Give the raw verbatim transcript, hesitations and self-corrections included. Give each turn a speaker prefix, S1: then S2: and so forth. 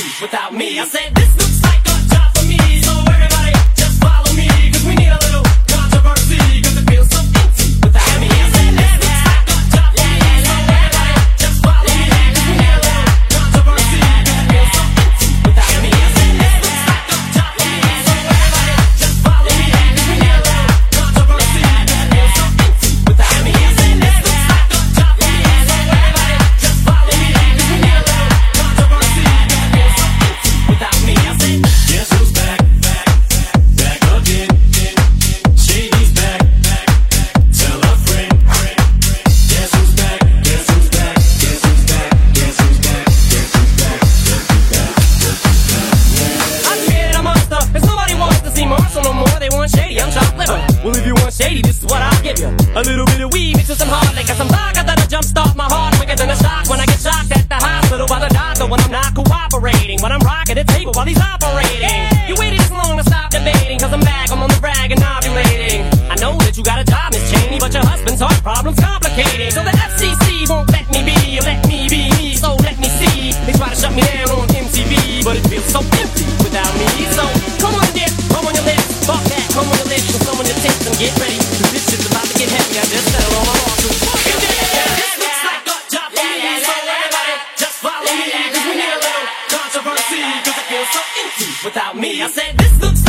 S1: empty without me. I said this looks like a job for me, so everybody just follow me, cause we need a little controversy, cause it feels so empty without me. I said this looks like a job for me, so everybody just follow me, cause we need a little controversy, cause it feels so empty without me. I said this looks like a job for me, so everybody just follow me, cause we need a little controversy, cause it feels so empty without me. I said this looks like a job for me, so everybody just follow me, cause we need a little controversy, cause it feels so empty without me. I said
S2: guess who's back, back, back again? Shady's back, back, tell a friend. Guess who's back, guess who's back, guess who's back, guess who's back, guess who's back, guess who's back, guess who's back.
S1: I created a monster, cause nobody wants to see Marshall no more. They want Shady, I'm chopped liver. Well, if you want Shady, this is what I'll give you. A little bit of weed mixed with some hard liquor, some vodka that'll jumpstart my heart quicker than a shock when I get shocked at the hospital by the doctor when I'm not cooperating, when I'm rocking the table while he's operating. You waited this long to stop debating, cause I'm back, I'm on the rag and ovulating. I know that you got a job, Miss Cheney, but your husband's heart problem's complicated. So the F C C won't let me be, or let me be me, so let me see. They try to shut me down on M T V, but it feels so empty without me. So come on, dip, come on your lips, fuck that, come on your lips, and some on your tips, and get ready, cause this shit's about to get heavy. I just fell on my arm, so fuck it. This looks like a job for me, so everybody just follow me, cause we need a little controversy, cause it feels so empty without me. I said this looks